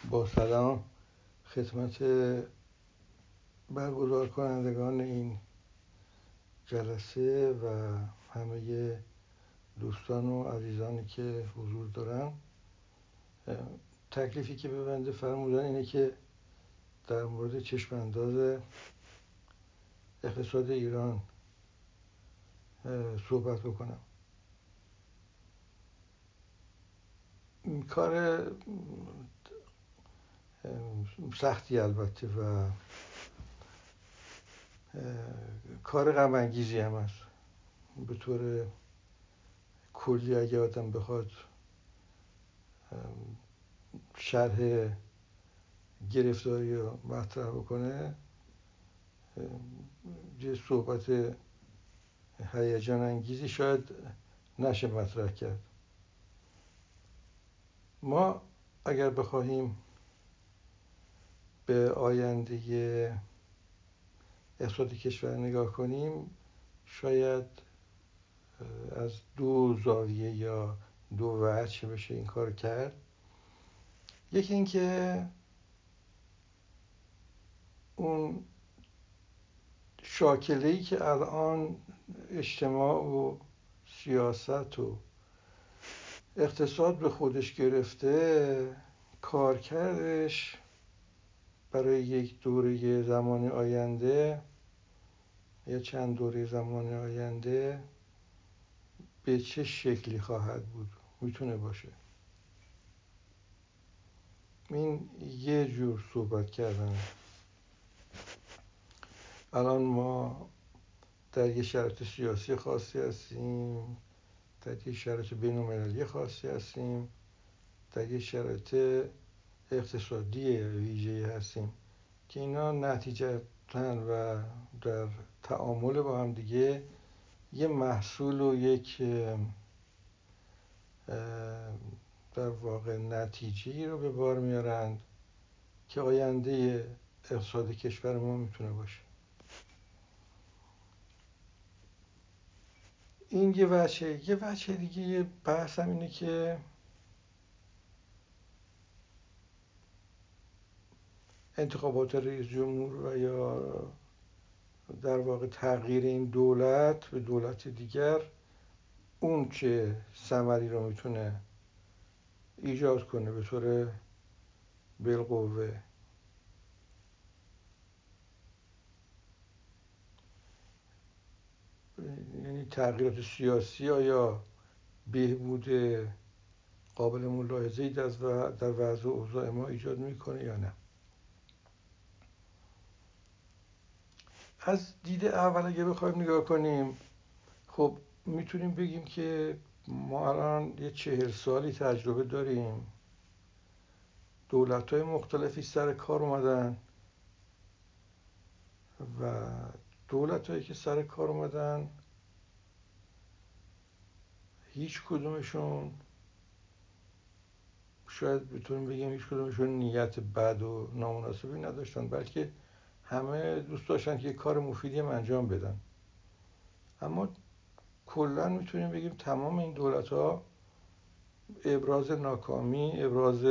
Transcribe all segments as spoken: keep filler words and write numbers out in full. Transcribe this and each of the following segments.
با سلام خدمت برگزار کنندگان این جلسه و همه دوستان و عزیزانی که حضور دارن. تکلیفی که به بنده فرمودن اینه که در مورد چشم انداز اقتصاد ایران صحبت بکنم. کار سختی البته و کار غم انگیزی هم است. به طور کلی اگه آدم بخواد شرح گرفتاری رو مطرح بکنه، یه صحبت هیجان انگیزی شاید نشه مطرح کرد. ما اگر بخواهیم به آینده اقتصاد کشور نگاه کنیم، شاید از دو زاویه یا دو وجه بشه این کار کرد. یکی این که اون شاکله‌ای که الان اجتماع و سیاست و اقتصاد به خودش گرفته، کارکردش برای یک دوره زمان آینده یا چند دوره زمان آینده به چه شکلی خواهد بود میتونه باشه. این یه جور صحبت کردن. الان ما در یه شرایط سیاسی خاصی هستیم، در یه شرایط بین‌المللی خاصی هستیم، در یه شرایط اقتصادی ویژه‌ای هستیم که اینا نتیجتاً و در تعامل با هم دیگه یه محصول و یک در واقع نتیجه‌ای رو به بار میارند که آینده اقتصاد کشور ما میتونه باشه. این یه وجه. یه وجه دیگه یه بحث هم اینه که انتخابات رئیس جمهور و یا در واقع تغییر این دولت به دولت دیگر اون چه ثمری رو میتونه ایجاد کنه به طور بالقوه. یعنی تغییرات سیاسی آیا بهبود قابل ملاحظه‌ای در وضع و اوضاع ما ایجاد میکنه یا نه. از دید اول اگه بخوایم نگاه کنیم، خب میتونیم بگیم که ما الان یه چهل سالی تجربه داریم، دولت‌های مختلفی سر کار اومدن و دولت‌هایی که سر کار اومدن هیچ کدومشون، شاید بتونیم بگیم هیچ کدومشون نیت بد و نامناسبی نداشتن، بلکه همه دوست داشتن که کار مفیدی هم انجام بدن. اما کلا میتونیم بگیم تمام این دولت‌ها ابراز ناکامی، ابراز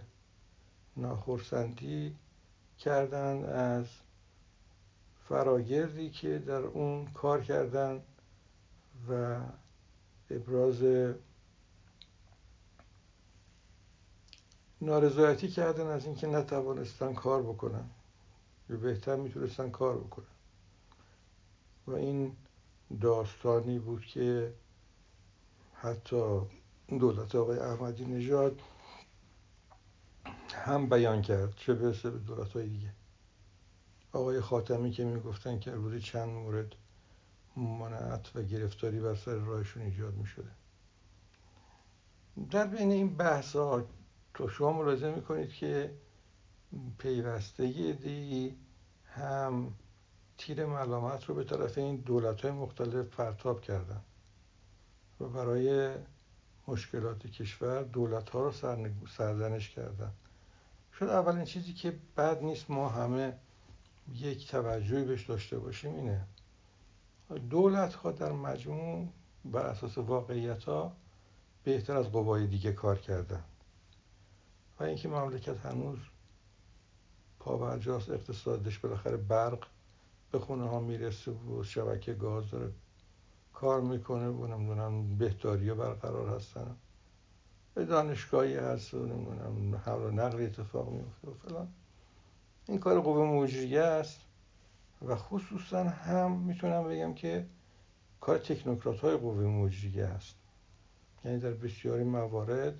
ناخرسندی کردن از فراگردی که در اون کار کردن و ابراز نارضایتی کردن از اینکه نتوانستن کار بکنن یا بهتر میتونستن کار بکنن. و این داستانی بود که حتی دولت آقای احمدی نژاد هم بیان کرد، چه برسه به دولت‌های دیگه. آقای خاتمی که میگفتن که روزی چند مورد ممانعت و گرفتاری بر سر راهشون ایجاد میشده. در بین این بحث‌ها تو شما ملاحظه میکنید که پیوسته یه عده‌ای هم تیر ملامت رو به طرف این دولت‌های مختلف پرتاب کردن و برای مشکلات کشور دولت‌ها رو سرزنش کردن. شاید اولین چیزی که بد نیست ما همه یک توجهی بهش داشته باشیم اینه: دولت‌ها در مجموع بر اساس واقعیت‌ها بهتر از قوای دیگه کار کردن و اینکه مملکت هنوز پابرجاست اقتصادش، بالاخره برق به خونه ها میرسه و شبکه گاز داره کار میکنه و نمیدونم بهداری ها برقرار هستن، به دانشگاهی هست و نمیدونم حمل و نقل اتفاق میفته و فلان. این کار قوه مجریه است و خصوصا هم میتونم بگم که کار تکنوکرات های قوه مجریه است. یعنی در بسیاری موارد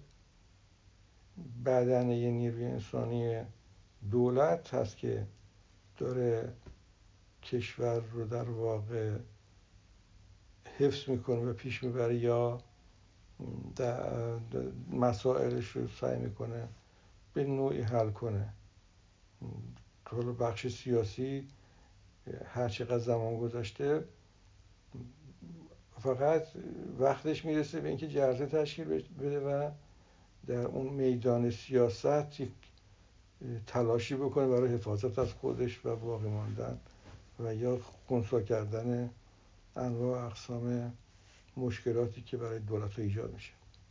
بدنه نیروی انسانی دولت هست که داره کشور رو در واقع حفظ میکنه و پیش میبره یا مسائلش رو سعی میکنه به نوعی حل کنه. حالا بخش سیاسی هر چقدر زمان گذشته فقط وقتش میرسه به اینکه جرقه تشکیل بده و در اون میدان سیاست تلاشی بکنه برای حفاظت از خودش و باقی ماندن و یا خنثی کردن انواع اقسام مشکلاتی که برای دولت ایجاد میشه.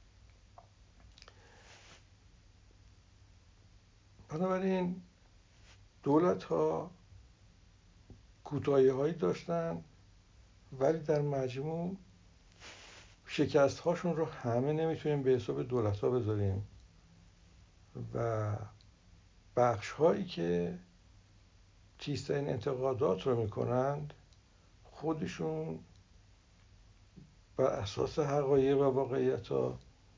بنابراین دولت ها کوتاهی هایی داشتن ولی در مجموع شکست هاشون رو همه نمیتونیم به حساب دولت ها بذاریم و بخش هایی که تیزترین انتقادات رو میکنند خودشون بر اساس حقایق و واقعیت ها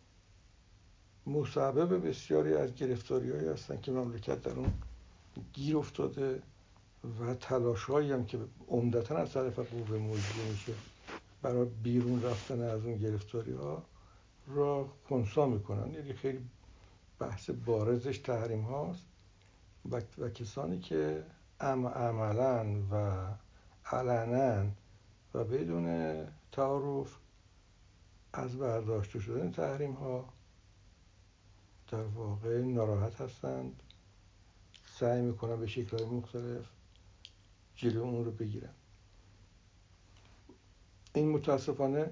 مسبب بسیاری از گرفتاری هایی هستن که مملکت در اون گیر افتاده و تلاش هایی هم که عمدتاً از طرف قوه مجریه میشه برای بیرون رفتن از اون گرفتاری ها را خنثی میکنن. یعنی خیلی بحث بارزش تحریم هاست و, و کسانی که عملاً و علناً و بدون تعارف از برداشته شدن تحریم ها در واقع ناراحت هستند، سعی میکنن به شکل‌های مختلف جلو اون رو بگیرن. این متاسفانه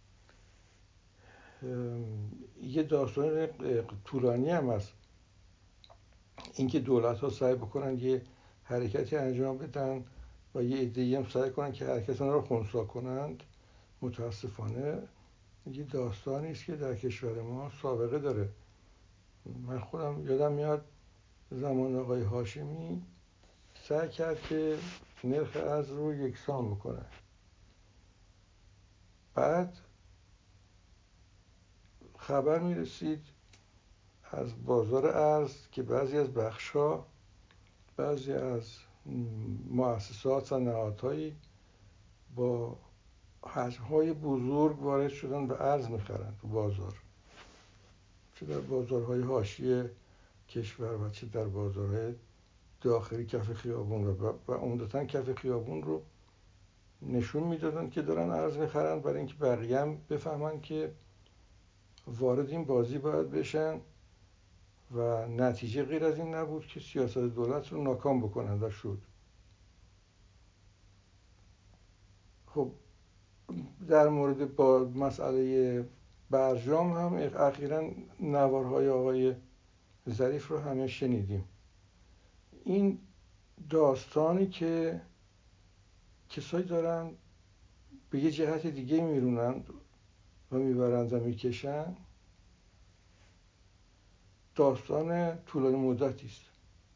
یه داستان طولانی هم هست، اینکه دولت ها سعی بکنن یه حرکتی انجام بدن و یه عده‌ای هم سعی کنن که حرکت رو خنثی کنند. متاسفانه یه داستانی است که در کشور ما سابقه داره. من خودم یادم میاد زمان آقای هاشمی سعی کرد که نرخ ارز رو یکسان بکنه. بعد خبر میرسید از بازار ارز که بعضی از بخش‌ها، بعضی از مؤسسات و نهادهایی با حجم‌های بزرگ وارد شدن و ارز می‌خرند تو بازار، چه در بازارهای حاشیه کشور و چه در بازارهای داخلی کف خیابون و عمدتاً کف خیابون رو نشون میدادن که دارن ارز می‌خرن برای اینکه بقیه هم بفهمن که وارد این بازی باید بشن و نتیجه غیر از این نبود که سیاست دولت رو ناکام بکنن و شد. خب در مورد با مسئله برجام هم اخیراً نوارهای آقای ظریف رو همه شنیدیم. این داستانی که کسایی دارن به یه جهت دیگه میرونند و میبرند و میکشن داستان طولانی مدتی است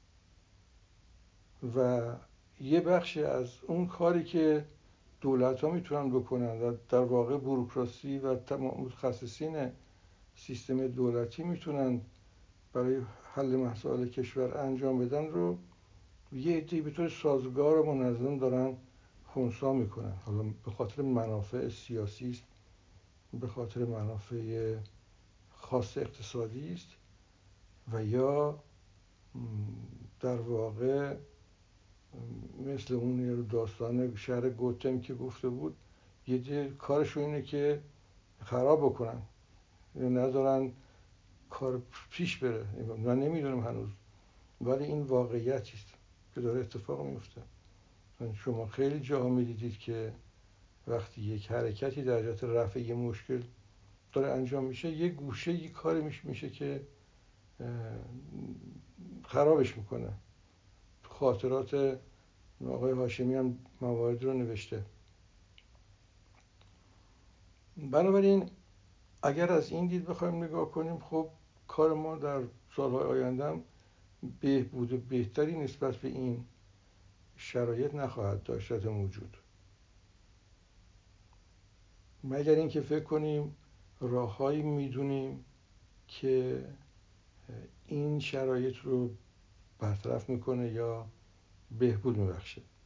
و یه بخشی از اون کاری که دولت ها میتونن بکنن و در واقع بوروکراسی و متخصصین سیستم دولتی میتونن برای حل مسائل کشور انجام بدن رو یه عده‌ای به طور سازگار و منظم دارن خنثی میکنن. حالا به خاطر منافع سیاسی است، به خاطر منافع خاص اقتصادی است و یا در واقع مثل اون داستان شهر گوتم که گفته بود یه ده کارشون اینه که خراب بکنن، ندارن کار پیش بره. من نمیدونم هنوز، ولی این واقعیتی است که داره اتفاق میفته. شما خیلی جاها میدیدید که وقتی یک حرکتی در جهت رفع یه مشکل داره انجام میشه یه گوشه یه کاری میشه, میشه که خرابش میکنه. خاطرات آقای هاشمی هم موارد رو نوشته. بنابراین اگر از این دید بخوایم نگاه کنیم، خب کار ما در سالهای آینده هم بهبود و بهتری نسبت به این شرایط نخواهد داشت موجود، مگر اینکه فکر کنیم راههایی میدونیم که این شرایط رو برطرف میکنه یا بهبود میبخشه.